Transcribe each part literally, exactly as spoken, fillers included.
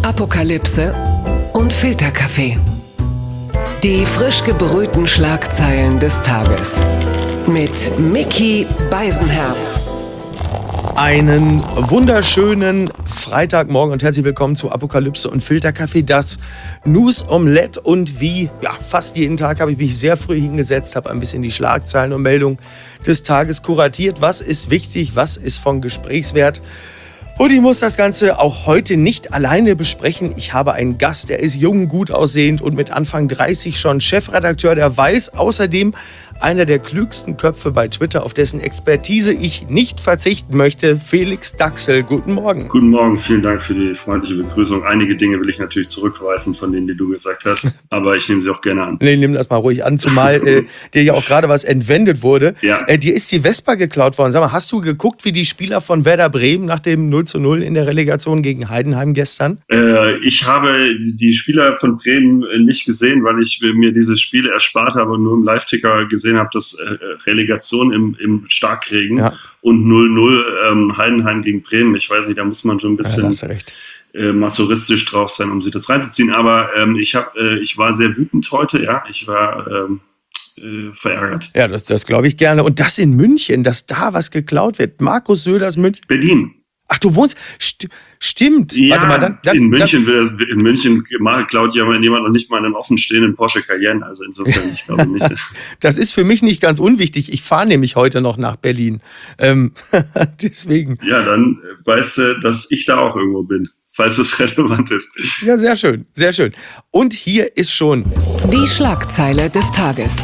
Apokalypse und Filterkaffee. Die frisch gebrühten Schlagzeilen des Tages. Mit Micky Beisenherz. Einen wunderschönen Freitagmorgen und herzlich willkommen zu Apokalypse und Filterkaffee, das News Omelette. Und wie ja, fast jeden Tag habe ich mich sehr früh hingesetzt, habe ein bisschen die Schlagzeilen und Meldungen des Tages kuratiert. Was ist wichtig, was ist von Gesprächswert? Und ich muss das Ganze auch heute nicht alleine besprechen. Ich habe einen Gast, der ist jung, gut aussehend und mit Anfang dreißig schon Chefredakteur der Weiß. Außerdem einer der klügsten Köpfe bei Twitter, auf dessen Expertise ich nicht verzichten möchte. Felix Daxel, guten Morgen. Guten Morgen, vielen Dank für die freundliche Begrüßung. Einige Dinge will ich natürlich zurückweisen von denen, die du gesagt hast, aber ich nehme sie auch gerne an. Nee, nimm das mal ruhig an, zumal äh, dir ja auch gerade was entwendet wurde. Ja. Äh, dir ist die Vespa geklaut worden. Sag mal, hast du geguckt, wie die Spieler von Werder Bremen nach dem null zu null in der Relegation gegen Heidenheim gestern? Äh, ich habe die Spieler von Bremen nicht gesehen, weil ich mir dieses Spiel erspart habe und nur im Live-Ticker gesehen habe, dass äh, Relegation im, im Starkregen ja. und null null ähm, Heidenheim gegen Bremen. Ich weiß nicht, da muss man schon ein bisschen ja, äh, masochistisch drauf sein, um sich das reinzuziehen. Aber ähm, ich, hab, äh, ich war sehr wütend heute, ja. Ich war ähm, äh, verärgert. Ja, das, das glaube ich gerne. Und das in München, dass da was geklaut wird. Markus Söders München. Berlin. Ach, du wohnst... St- Stimmt. Ja, Warte mal, dann, dann, in München, dann, in München klaut ja jemand noch nicht mal einen offenstehenden Porsche Cayenne. Also insofern, ich glaube nicht. Das ist für mich nicht ganz unwichtig. Ich fahre nämlich heute noch nach Berlin. Ähm, deswegen. Ja, dann weißt du, dass ich da auch irgendwo bin, falls es relevant ist. Ja, sehr schön, sehr schön. Und hier ist schon die Schlagzeile des Tages.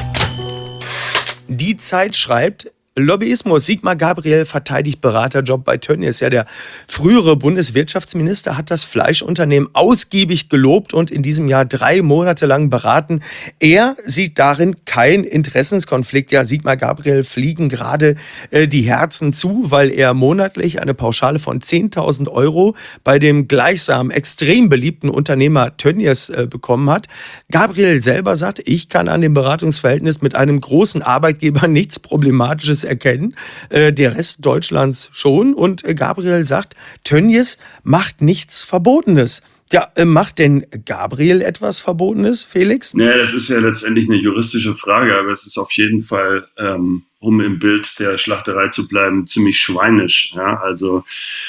Die Zeit schreibt: Lobbyismus. Sigmar Gabriel verteidigt Beraterjob bei Tönnies. Ja, der frühere Bundeswirtschaftsminister hat das Fleischunternehmen ausgiebig gelobt und in diesem Jahr drei Monate lang beraten. Er sieht darin keinen Interessenskonflikt. Ja, Sigmar Gabriel fliegen gerade äh, die Herzen zu, weil er monatlich eine Pauschale von zehntausend Euro bei dem gleichsam extrem beliebten Unternehmer Tönnies äh, bekommen hat. Gabriel selber sagt, ich kann an dem Beratungsverhältnis mit einem großen Arbeitgeber nichts Problematisches erkennen, äh, der Rest Deutschlands schon. Und äh, Gabriel sagt, Tönnies macht nichts Verbotenes. Ja, äh, macht denn Gabriel etwas Verbotenes, Felix? Naja, das ist ja letztendlich eine juristische Frage, aber es ist auf jeden Fall, ähm, um im Bild der Schlachterei zu bleiben, ziemlich schweinisch. Ja? Also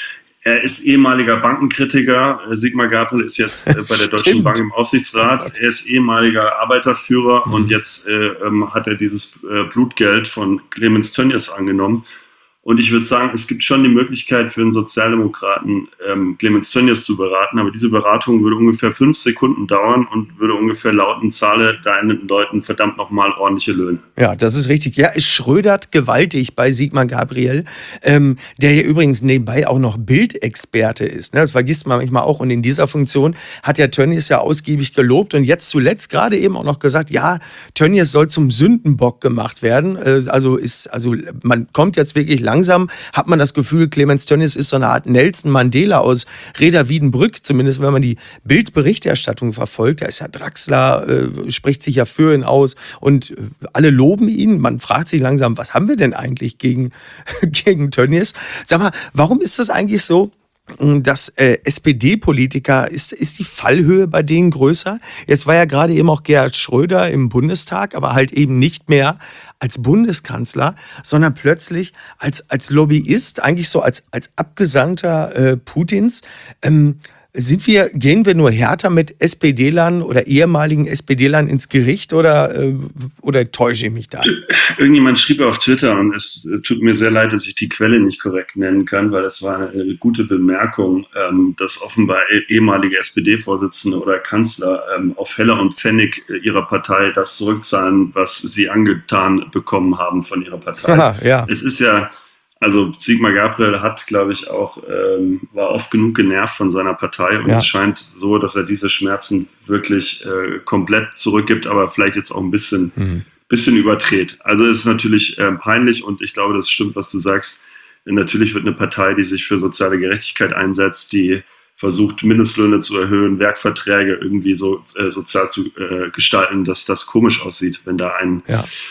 er ist ehemaliger Bankenkritiker. Sigmar Gabriel ist jetzt äh, bei der Deutschen Bank im Aufsichtsrat. Er ist ehemaliger Arbeiterführer mhm. und jetzt äh, ähm, hat er dieses äh, Blutgeld von Clemens Tönnies angenommen. Und ich würde sagen, es gibt schon die Möglichkeit für einen Sozialdemokraten, ähm, Clemens Tönnies zu beraten. Aber diese Beratung würde ungefähr fünf Sekunden dauern und würde ungefähr lauten, zahle deinen Leuten verdammt nochmal ordentliche Löhne. Ja, das ist richtig. Ja, es schrödert gewaltig bei Sigmar Gabriel, ähm, der ja übrigens nebenbei auch noch Bildexperte ist. Ne? Das vergisst man manchmal auch. Und in dieser Funktion hat ja Tönnies ja ausgiebig gelobt und jetzt zuletzt gerade eben auch noch gesagt, ja, Tönnies soll zum Sündenbock gemacht werden. Äh, also ist, also man kommt jetzt wirklich langsam, hat man das Gefühl, Clemens Tönnies ist so eine Art Nelson Mandela aus Reda Wiedenbrück, zumindest wenn man die Bildberichterstattung verfolgt. Da ist ja Draxler, äh, spricht sich ja für ihn aus und äh, alle loben ihn. Man fragt sich langsam, was haben wir denn eigentlich gegen, gegen Tönnies? Sag mal, warum ist das eigentlich so, dass äh, S P D-Politiker, ist, ist die Fallhöhe bei denen größer? Jetzt war ja gerade eben auch Gerhard Schröder im Bundestag, aber halt eben nicht mehr als Bundeskanzler, sondern plötzlich als, als Lobbyist, eigentlich so als, als Abgesandter äh, Putins. Ähm, Sind wir, gehen wir nur härter mit S P D-Lern oder ehemaligen S P D-Lern ins Gericht oder, äh, oder täusche ich mich da? Irgendjemand schrieb auf Twitter, und es tut mir sehr leid, dass ich die Quelle nicht korrekt nennen kann, weil es war eine gute Bemerkung, ähm, dass offenbar ehemalige S P D-Vorsitzende oder Kanzler ähm, auf Heller und Pfennig ihrer Partei das zurückzahlen, was sie angetan bekommen haben von ihrer Partei. Aha, ja. Es ist ja Also Sigmar Gabriel hat, glaube ich, auch ähm, war oft genug genervt von seiner Partei und ja. es scheint so, dass er diese Schmerzen wirklich äh, komplett zurückgibt, aber vielleicht jetzt auch ein bisschen, mhm. bisschen überdreht. Also es ist natürlich äh, peinlich und ich glaube, das stimmt, was du sagst. Natürlich wird eine Partei, die sich für soziale Gerechtigkeit einsetzt, die versucht, Mindestlöhne zu erhöhen, Werkverträge irgendwie so äh, sozial zu äh, gestalten, dass das komisch aussieht, wenn da ein ja.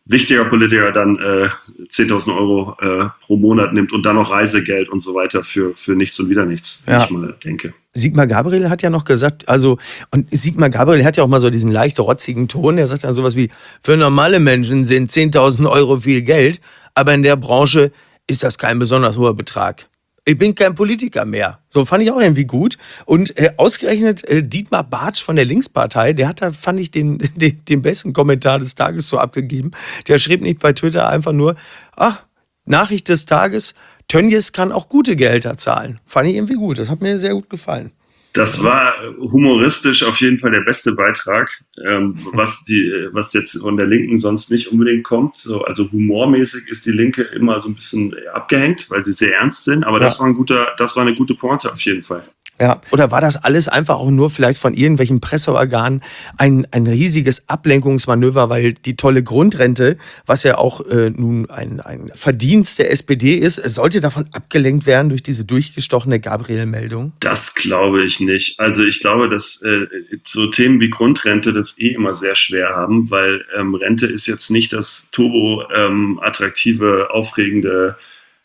wichtiger Politiker dann äh, zehntausend Euro äh, pro Monat nimmt und dann noch Reisegeld und so weiter für, für nichts und wieder nichts, wie Ja. ich mal denke. Sigmar Gabriel hat ja noch gesagt, also, und Sigmar Gabriel hat ja auch mal so diesen leicht rotzigen Ton, der sagt dann sowas wie, für normale Menschen sind zehntausend Euro viel Geld, aber in der Branche ist das kein besonders hoher Betrag. Ich bin kein Politiker mehr. So fand ich auch irgendwie gut. Und äh, ausgerechnet äh, Dietmar Bartsch von der Linkspartei, der hat da, fand ich, den, den, den besten Kommentar des Tages so abgegeben. Der schrieb nicht bei Twitter einfach nur, ach, Nachricht des Tages, Tönnies kann auch gute Gehälter zahlen. Fand ich irgendwie gut. Das hat mir sehr gut gefallen. Das war humoristisch auf jeden Fall der beste Beitrag, ähm, was die, was jetzt von der Linken sonst nicht unbedingt kommt. So, also humormäßig ist die Linke immer so ein bisschen abgehängt, weil sie sehr ernst sind. Aber Ja. das war ein guter, das war eine gute Pointe auf jeden Fall. Ja. Oder war das alles einfach auch nur vielleicht von irgendwelchen Presseorganen ein, ein riesiges Ablenkungsmanöver, weil die tolle Grundrente, was ja auch äh, nun ein, ein Verdienst der S P D ist, sollte davon abgelenkt werden durch diese durchgestochene Gabriel-Meldung? Das glaube ich nicht. Also ich glaube, dass äh, so Themen wie Grundrente das eh immer sehr schwer haben, weil ähm, Rente ist jetzt nicht das turbo ähm, attraktive, aufregende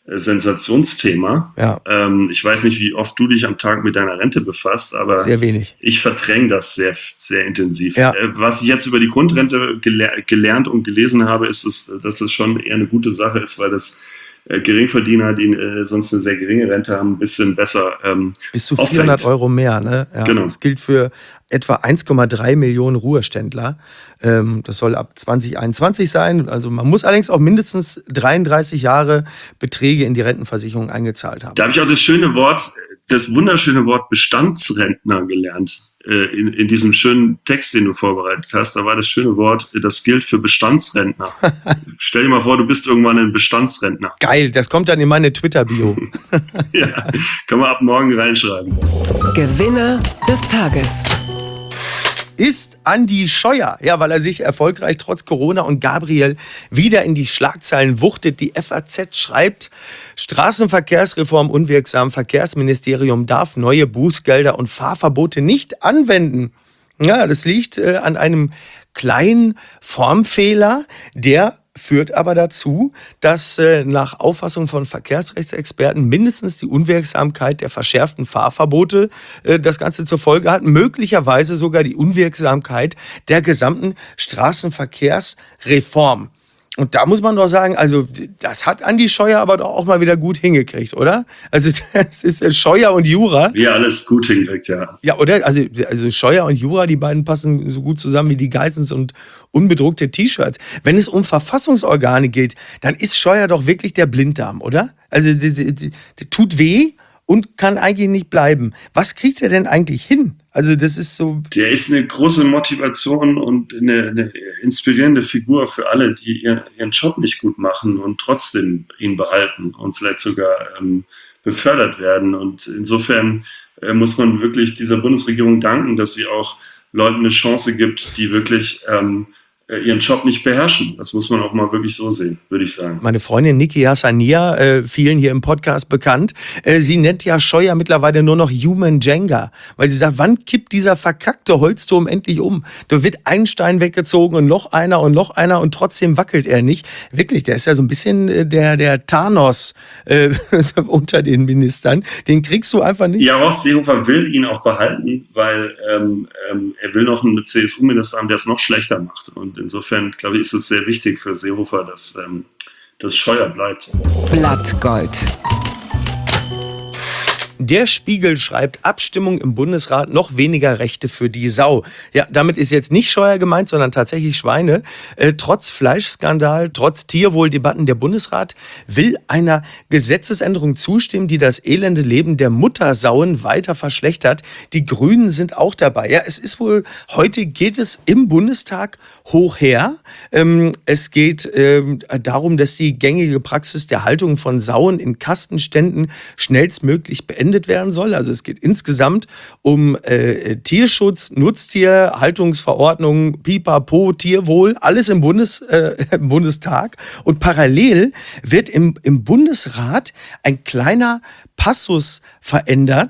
Sensationsthema. Ja. Ähm, ich weiß nicht, wie oft du dich am Tag mit deiner Rente befasst, aber Sehr wenig. ich verdränge das sehr, sehr intensiv. Ja. Äh, was ich jetzt über die Grundrente gele- gelernt und gelesen habe, ist, es, dass es schon eher eine gute Sache ist, weil das äh, Geringverdiener, die äh, sonst eine sehr geringe Rente haben, ein bisschen besser ähm, Bis zu auffängt. vierhundert Euro mehr. Ne? Ja, Genau. Das gilt für etwa eins Komma drei Millionen Ruheständler. Ähm, das soll ab zwanzig einundzwanzig sein. Also man muss allerdings auch mindestens dreiunddreißig Jahre Beträge in die Rentenversicherung eingezahlt haben. Da habe ich auch das schöne Wort, das wunderschöne Wort Bestandsrentner gelernt. Äh, In, in diesem schönen Text, den du vorbereitet hast, da war das schöne Wort, das gilt für Bestandsrentner. Stell dir mal vor, du bist irgendwann ein Bestandsrentner. Geil, das kommt dann in meine Twitter-Bio. Ja, kann man ab morgen reinschreiben. Gewinner des Tages. Ist Andi Scheuer. Ja, weil er sich erfolgreich trotz Corona und Gabriel wieder in die Schlagzeilen wuchtet. Die F A Z schreibt, Straßenverkehrsreform unwirksam. Verkehrsministerium darf neue Bußgelder und Fahrverbote nicht anwenden. Ja, das liegt äh, an einem kleinen Formfehler, der führt aber dazu, dass äh, nach Auffassung von Verkehrsrechtsexperten mindestens die Unwirksamkeit der verschärften Fahrverbote äh, das Ganze zur Folge hat, möglicherweise sogar die Unwirksamkeit der gesamten Straßenverkehrsreform. Und da muss man doch sagen, also das hat Andi Scheuer aber doch auch mal wieder gut hingekriegt, oder? Also das ist äh, Scheuer und Jura. Wie er alles gut hinkriegt, ja. Ja, oder? Also, also Scheuer und Jura, die beiden passen so gut zusammen wie die Geissens und unbedruckte T-Shirts. Wenn es um Verfassungsorgane geht, dann ist Scheuer doch wirklich der Blinddarm, oder? Also, die, die, die, die tut weh und kann eigentlich nicht bleiben. Was kriegt er denn eigentlich hin? Also, das ist so. Der ist eine große Motivation und eine, eine inspirierende Figur für alle, die ihren, ihren Job nicht gut machen und trotzdem ihn behalten und vielleicht sogar ähm, befördert werden. Und insofern äh, muss man wirklich dieser Bundesregierung danken, dass sie auch Leuten eine Chance gibt, die wirklich ähm, ihren Job nicht beherrschen. Das muss man auch mal wirklich so sehen, würde ich sagen. Meine Freundin Niki Hassania, äh, vielen hier im Podcast bekannt, äh, sie nennt ja Scheuer mittlerweile nur noch Human Jenga, weil sie sagt, wann kippt dieser verkackte Holzturm endlich um? Da wird ein Stein weggezogen und noch einer und noch einer und trotzdem wackelt er nicht. Wirklich, der ist ja so ein bisschen äh, der, der Thanos äh, unter den Ministern. Den kriegst du einfach nicht. Ja, Horst Seehofer will ihn auch behalten, weil ähm, ähm, er will noch einen C S U-Minister haben, der es noch schlechter macht. Und insofern, glaube ich, ist es sehr wichtig für Seehofer, dass ähm, das Scheuer bleibt. Blattgold. Der Spiegel schreibt, Abstimmung im Bundesrat, noch weniger Rechte für die Sau. Ja, damit ist jetzt nicht Scheuer gemeint, sondern tatsächlich Schweine. Äh, trotz Fleischskandal, trotz Tierwohldebatten, der Bundesrat will einer Gesetzesänderung zustimmen, die das elende Leben der Muttersauen weiter verschlechtert. Die Grünen sind auch dabei. Ja, es ist wohl, heute geht es im Bundestag hoch her. Ähm, es geht ähm, darum, dass die gängige Praxis der Haltung von Sauen in Kastenständen schnellstmöglich beendet werden soll. Also es geht insgesamt um äh, Tierschutz, Nutztier, Haltungsverordnung, Pipapo, Tierwohl, alles im, Bundes, äh, im Bundestag. Und parallel wird im, im Bundesrat ein kleiner Passus verändert.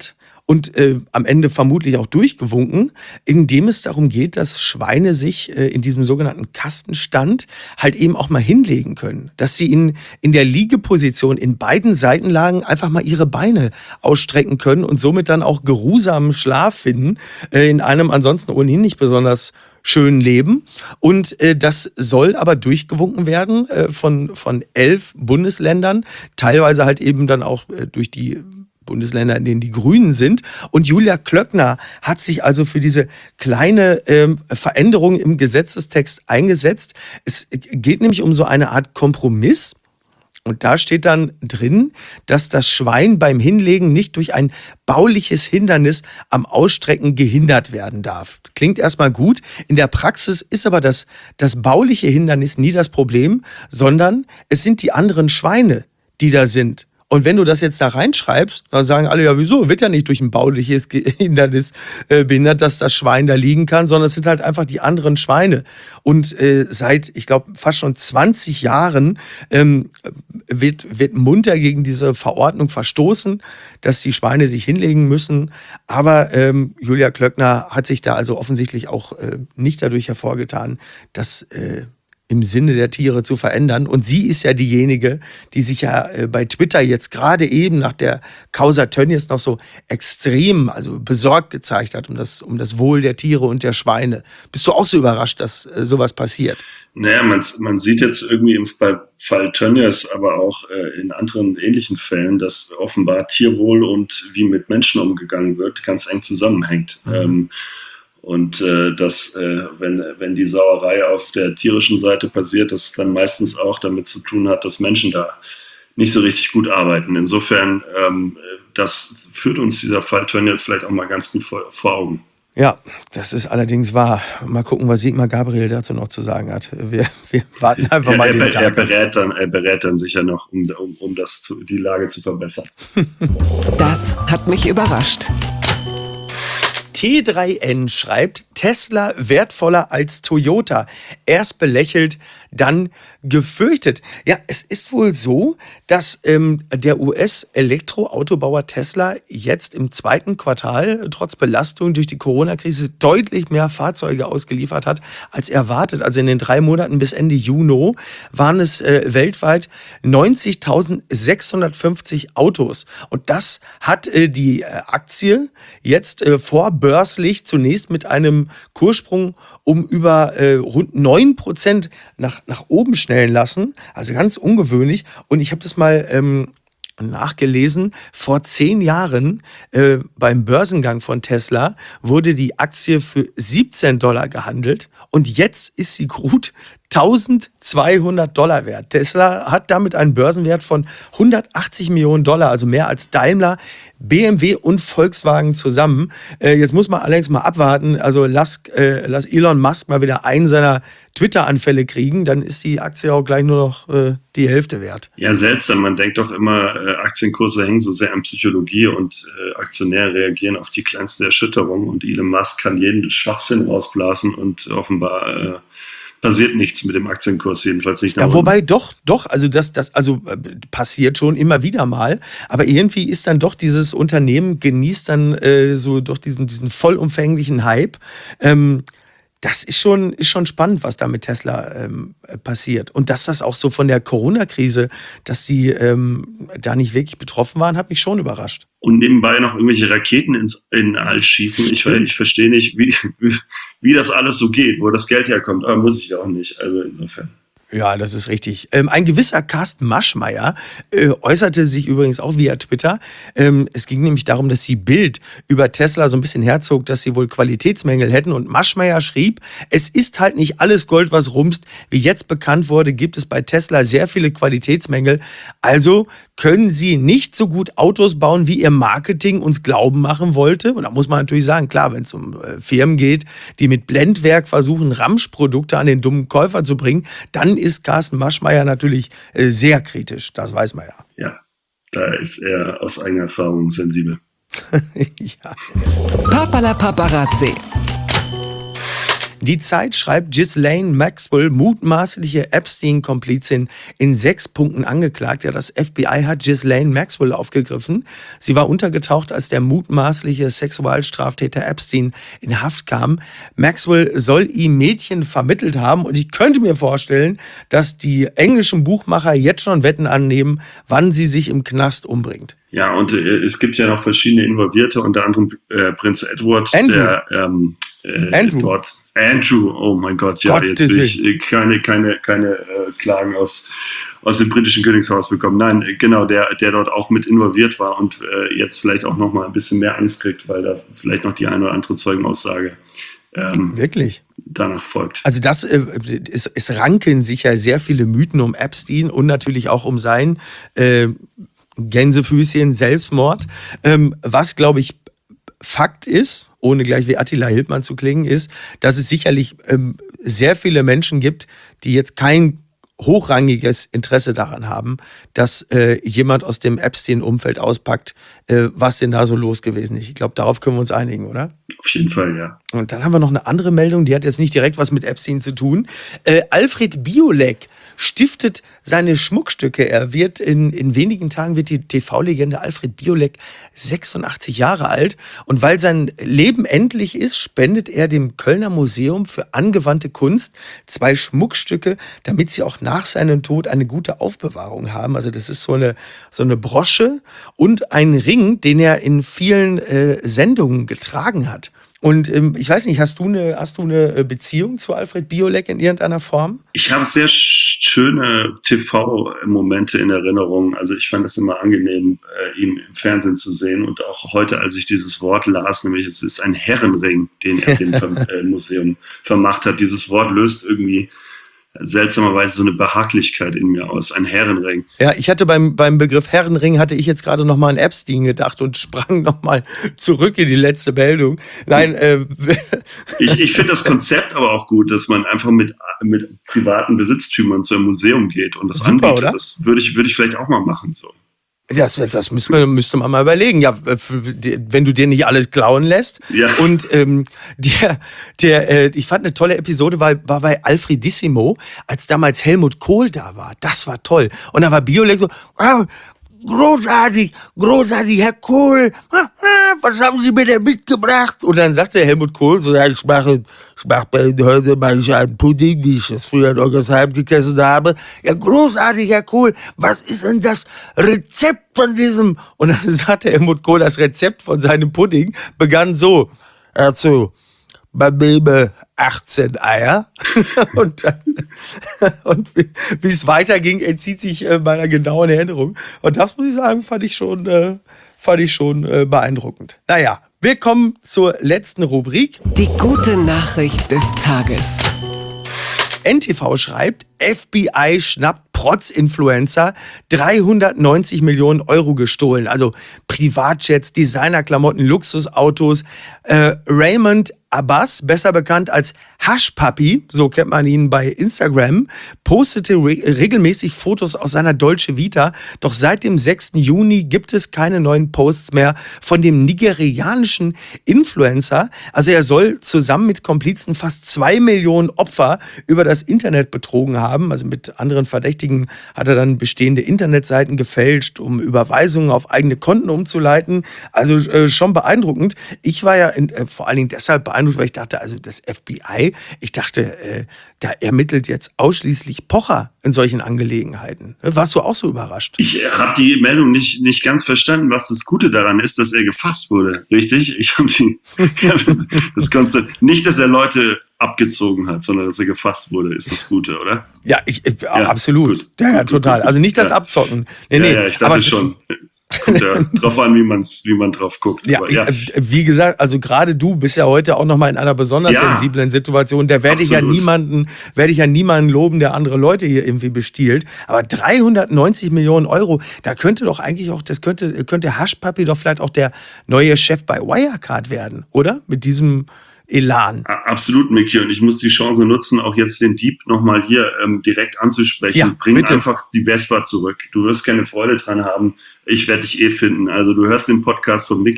und äh, am Ende vermutlich auch durchgewunken, indem es darum geht, dass Schweine sich äh, in diesem sogenannten Kastenstand halt eben auch mal hinlegen können. Dass sie in, in der Liegeposition in beiden Seitenlagen einfach mal ihre Beine ausstrecken können und somit dann auch geruhsamen Schlaf finden äh, in einem ansonsten ohnehin nicht besonders schönen Leben. Und äh, das soll aber durchgewunken werden äh, von, von elf Bundesländern, teilweise halt eben dann auch äh, durch die Bundesländer, in denen die Grünen sind. Und Julia Klöckner hat sich also für diese kleine ähm, Veränderung im Gesetzestext eingesetzt. Es geht nämlich um so eine Art Kompromiss. Und da steht dann drin, dass das Schwein beim Hinlegen nicht durch ein bauliches Hindernis am Ausstrecken gehindert werden darf. Klingt erstmal gut. In der Praxis ist aber das, das bauliche Hindernis nie das Problem, sondern es sind die anderen Schweine, die da sind. Und wenn du das jetzt da reinschreibst, dann sagen alle, ja wieso, wird ja nicht durch ein bauliches Hindernis äh, behindert, dass das Schwein da liegen kann, sondern es sind halt einfach die anderen Schweine. Und äh, seit, ich glaube, fast schon zwanzig Jahren ähm, wird, wird munter gegen diese Verordnung verstoßen, dass die Schweine sich hinlegen müssen. Aber ähm, Julia Klöckner hat sich da also offensichtlich auch äh, nicht dadurch hervorgetan, dass äh, im Sinne der Tiere zu verändern. Und sie ist ja diejenige, die sich ja äh, bei Twitter jetzt gerade eben nach der Causa Tönnies noch so extrem, also besorgt gezeigt hat um das, um das Wohl der Tiere und der Schweine. Bist du auch so überrascht, dass äh, sowas passiert? Naja, man, man sieht jetzt irgendwie im Fall Tönnies, aber auch äh, in anderen ähnlichen Fällen, dass offenbar Tierwohl und wie mit Menschen umgegangen wird, ganz eng zusammenhängt. Mhm. Ähm, Und äh, dass, äh, wenn, wenn die Sauerei auf der tierischen Seite passiert, das dann meistens auch damit zu tun hat, dass Menschen da nicht so richtig gut arbeiten. Insofern, ähm, das führt uns dieser Fall Tönnies vielleicht auch mal ganz gut vor, vor Augen. Ja, das ist allerdings wahr. Mal gucken, was Sigmar Gabriel dazu noch zu sagen hat. Wir, wir warten einfach ja, mal er, den er, Tag. Er berät dann, er berät dann sicher noch, um, um, um das zu, die Lage zu verbessern. Das hat mich überrascht. T drei N schreibt, Tesla wertvoller als Toyota. Erst belächelt, dann gefürchtet. Ja, es ist wohl so, dass ähm, der U S-Elektroautobauer Tesla jetzt im zweiten Quartal trotz Belastung durch die Corona-Krise deutlich mehr Fahrzeuge ausgeliefert hat als erwartet. Also in den drei Monaten bis Ende Juni waren es äh, weltweit neunzigtausendsechshundertfünfzig Autos. Und das hat äh, die äh, Aktie jetzt äh, vorbörslich zunächst mit einem Kurssprung um über äh, rund neun Prozent nach, nach oben schnellen lassen. Also ganz ungewöhnlich. Und ich habe das mal ähm, nachgelesen. Vor zehn Jahren äh, beim Börsengang von Tesla wurde die Aktie für siebzehn Dollar gehandelt. Und jetzt ist sie gut eintausendzweihundert Dollar wert. Tesla hat damit einen Börsenwert von hundertachtzig Millionen Dollar, also mehr als Daimler, B M W und Volkswagen zusammen. Äh, jetzt muss man allerdings mal abwarten. Also lass, äh, lass Elon Musk mal wieder einen seiner Twitter-Anfälle kriegen, dann ist die Aktie auch gleich nur noch äh, die Hälfte wert. Ja, seltsam. Man denkt doch immer, äh, Aktienkurse hängen so sehr an Psychologie und äh, Aktionäre reagieren auf die kleinste Erschütterung und Elon Musk kann jeden Schwachsinn rausblasen und offenbar äh, passiert nichts mit dem Aktienkurs, jedenfalls nicht nach Ja, unten. wobei doch, doch, also das, das also äh, passiert schon immer wieder mal, aber irgendwie ist dann doch dieses Unternehmen, genießt dann äh, so doch diesen, diesen vollumfänglichen Hype. Ähm, das ist schon, ist schon spannend, was da mit Tesla ähm, passiert. Und dass das auch so von der Corona-Krise, dass die ähm, da nicht wirklich betroffen waren, hat mich schon überrascht. Und nebenbei noch irgendwelche Raketen ins in All schießen. Ich, ich verstehe nicht, wie, wie, wie das alles so geht, wo das Geld herkommt. Aber muss ich auch nicht. Also insofern. Ja, das ist richtig. Ähm, ein gewisser Carsten Maschmeyer äh, äußerte sich übrigens auch via Twitter. Ähm, es ging nämlich darum, dass die Bild über Tesla so ein bisschen herzog, dass sie wohl Qualitätsmängel hätten. Und Maschmeyer schrieb, es ist halt nicht alles Gold, was rumst. Wie jetzt bekannt wurde, gibt es bei Tesla sehr viele Qualitätsmängel. Also können sie nicht so gut Autos bauen, wie ihr Marketing uns glauben machen wollte. Und da muss man natürlich sagen, klar, wenn es um äh, Firmen geht, die mit Blendwerk versuchen, Ramschprodukte an den dummen Käufer zu bringen, dann ist Carsten Maschmeyer natürlich äh, sehr kritisch. Das weiß man ja. Ja, da ist er aus eigener Erfahrung sensibel. Ja. Papala Paparazzi. Die Zeit schreibt, Ghislaine Maxwell, mutmaßliche Epstein-Komplizin, in sechs Punkten angeklagt. Ja, das F B I hat Ghislaine Maxwell aufgegriffen. Sie war untergetaucht, als der mutmaßliche Sexualstraftäter Epstein in Haft kam. Maxwell soll ihm Mädchen vermittelt haben und ich könnte mir vorstellen, dass die englischen Buchmacher jetzt schon Wetten annehmen, wann sie sich im Knast umbringt. Ja, und äh, es gibt ja noch verschiedene Involvierte, unter anderem äh, Prinz Edward, Andrew. der ähm, äh, Andrew. dort Andrew, oh mein Gott, ja, Gottes jetzt will ich äh, keine, keine, keine äh, Klagen aus, aus dem britischen Königshaus bekommen. Nein, äh, genau, der, der dort auch mit involviert war und äh, jetzt vielleicht auch noch mal ein bisschen mehr Angst kriegt, weil da vielleicht noch die eine oder andere Zeugenaussage ähm, Wirklich? danach folgt. Also das, äh, es, es ranken sich ja sehr viele Mythen um Epstein und natürlich auch um sein äh, Gänsefüßchen Selbstmord. Ähm, was, glaube ich, Fakt ist, ohne gleich wie Attila Hildmann zu klingen, ist, dass es sicherlich ähm, sehr viele Menschen gibt, die jetzt kein hochrangiges Interesse daran haben, dass äh, jemand aus dem Epstein-Umfeld auspackt, äh, was denn da so los gewesen ist. Ich glaube, darauf können wir uns einigen, oder? Auf jeden Fall, ja. Und dann haben wir noch eine andere Meldung, die hat jetzt nicht direkt was mit Epstein zu tun. Äh, Alfred Biolek stiftet seine Schmuckstücke. Er wird in, in wenigen Tagen wird die T V-Legende Alfred Biolek sechsundachtzig Jahre alt. Und weil sein Leben endlich ist, spendet er dem Kölner Museum für angewandte Kunst zwei Schmuckstücke, damit sie auch nach seinem Tod eine gute Aufbewahrung haben. Also das ist so eine, so eine Brosche und ein Ring, den er in vielen äh, Sendungen getragen hat. Und ähm, ich weiß nicht, hast du eine, hast du eine Beziehung zu Alfred Biolek in irgendeiner Form? Ich habe sehr schöne T V-Momente in Erinnerung. Also ich fand es immer angenehm, äh, ihn im Fernsehen zu sehen. Und auch heute, als ich dieses Wort las, nämlich es ist ein Herrenring, den er dem äh, Museum vermacht hat. Dieses Wort löst irgendwie seltsamerweise so eine Behaglichkeit in mir aus. Ein Herrenring. Ja, ich hatte beim, beim Begriff Herrenring, hatte ich jetzt gerade noch mal an Epstein gedacht und sprang noch mal zurück in die letzte Meldung. Nein, äh, ich, ich finde das Konzept aber auch gut, dass man einfach mit, mit privaten Besitztümern zu einem Museum geht und das Super, anbietet. oder? Das würde ich, würde ich vielleicht auch mal machen. So. Das, das müsste man, müsste man mal überlegen. Ja, wenn du dir nicht alles klauen lässt. Ja. Und ähm, der, der, äh, ich fand eine tolle Episode war, war bei Alfredissimo, als damals Helmut Kohl da war. Das war toll. Und da war Biolek so, ah, großartig, großartig, Herr Kohl, was haben Sie mir denn mitgebracht? Und dann sagte Helmut Kohl so, ja, ich mache, ich mache heute mache ich einen Pudding, wie ich es früher in Oggersheim gegessen habe. Ja, großartig, Herr Kohl, was ist denn das Rezept von diesem? Und dann sagte Helmut Kohl, das Rezept von seinem Pudding begann so, also, man nehme achtzehn Eier und, dann, und wie, wie es weiterging, entzieht sich äh, meiner genauen Erinnerung. Und das muss ich sagen, fand ich schon, äh, fand ich schon äh, beeindruckend. Naja, wir kommen zur letzten Rubrik. Die gute Nachricht des Tages. N T V schreibt, F B I schnappt Protz-Influencer dreihundertneunzig Millionen Euro gestohlen. Also Privatjets, Designerklamotten, Luxusautos. Äh, Raymond Abbas, besser bekannt als Hushpuppi, so kennt man ihn bei Instagram, postete re- regelmäßig Fotos aus seiner Dolce Vita. Doch seit dem sechsten Juni gibt es keine neuen Posts mehr von dem nigerianischen Influencer. Also er soll zusammen mit Komplizen fast zwei Millionen Opfer über das Internet betrogen haben. Also mit anderen Verdächtigen hat er dann bestehende Internetseiten gefälscht, um Überweisungen auf eigene Konten umzuleiten. Also äh, schon beeindruckend. Ich war ja in, äh, vor allen Dingen deshalb beeindruckt, weil ich dachte, also das F B I, ich dachte, äh, da ermittelt jetzt ausschließlich Pocher in solchen Angelegenheiten. Warst du auch so überrascht? Ich äh, habe die Meldung nicht, nicht ganz verstanden, was das Gute daran ist, dass er gefasst wurde. Richtig? Ich habe die das Konzept, nicht, dass er Leute abgezogen hat, sondern dass er gefasst wurde, ist das Gute, oder? Ja, ich, ich Ja, absolut. gut. Ja, ja, Gut, total. gut, gut. Also nicht das Ja. Abzocken. Nee, Ja, nee. ja, ich dachte aber, schon. Kommt ja drauf an, wie, man's, wie man drauf guckt. Ja, Aber ja. ich- wie gesagt, also gerade du bist ja heute auch nochmal in einer besonders Ja. sensiblen Situation. Da werde ich ja Absolut. niemanden, werde ich ja niemanden loben, der andere Leute hier irgendwie bestiehlt. Aber dreihundertneunzig Millionen Euro, da könnte doch eigentlich auch, das könnte, könnte Hushpuppi doch vielleicht auch der neue Chef bei Wirecard werden, oder? Mit diesem Elan. A- Absolut, Micky. Und ich muss die Chance nutzen, auch jetzt den Dieb nochmal hier ähm, direkt anzusprechen. Ja, Bring bitte. einfach die Vespa zurück. Du wirst keine Freude dran haben. Ich werde dich eh finden. Also du hörst den Podcast von Micky,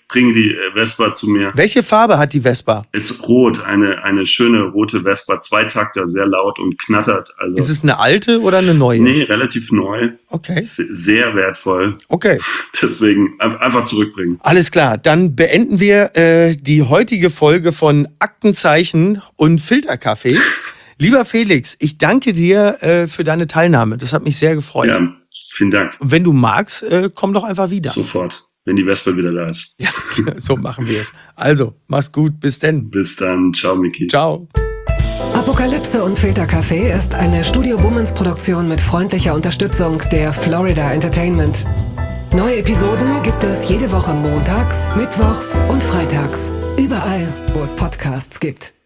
bring die äh, Vespa zu mir. Welche Farbe hat die Vespa? Ist rot, eine, eine schöne rote Vespa, Zweitakter, sehr laut und knattert. Also, Ist es eine alte oder eine neue? Nee, relativ neu. Okay. Sehr wertvoll. Okay. Deswegen einfach zurückbringen. Alles klar, dann beenden wir äh, die heutige Folge von Aktenzeichen und Filterkaffee. Lieber Felix, ich danke dir äh, für deine Teilnahme. Das hat mich sehr gefreut. Ja, vielen Dank. Und wenn du magst, äh, komm doch einfach wieder. Sofort, wenn die Vespa wieder da ist. Ja, so machen wir es. Also, mach's gut, bis denn. Bis dann, ciao Miki. Ciao. Apokalypse und Filterkaffee ist eine Studio Bummens Produktion mit freundlicher Unterstützung der Florida Entertainment. Neue Episoden gibt es jede Woche montags, mittwochs und freitags. Überall, wo es Podcasts gibt.